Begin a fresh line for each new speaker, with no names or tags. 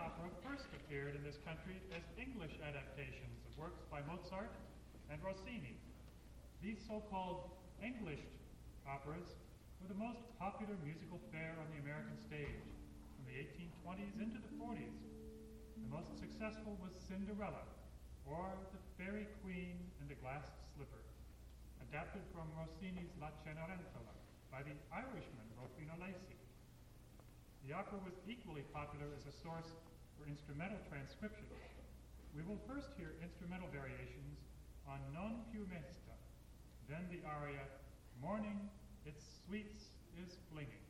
opera first appeared in this country as English adaptations of works by Mozart and Rossini. These so-called Englished operas were the most popular musical fare on the American stage from the 1820s into the 40s. The most successful was Cinderella, or The Fairy Queen and the Glass Slipper, adapted from Rossini's La Cenerentola by the Irishman Rufino Lacey. The opera was equally popular as a source for instrumental transcriptions. We will first hear instrumental variations on Non più mesta, then the aria Morning Its Sweets is Flinging.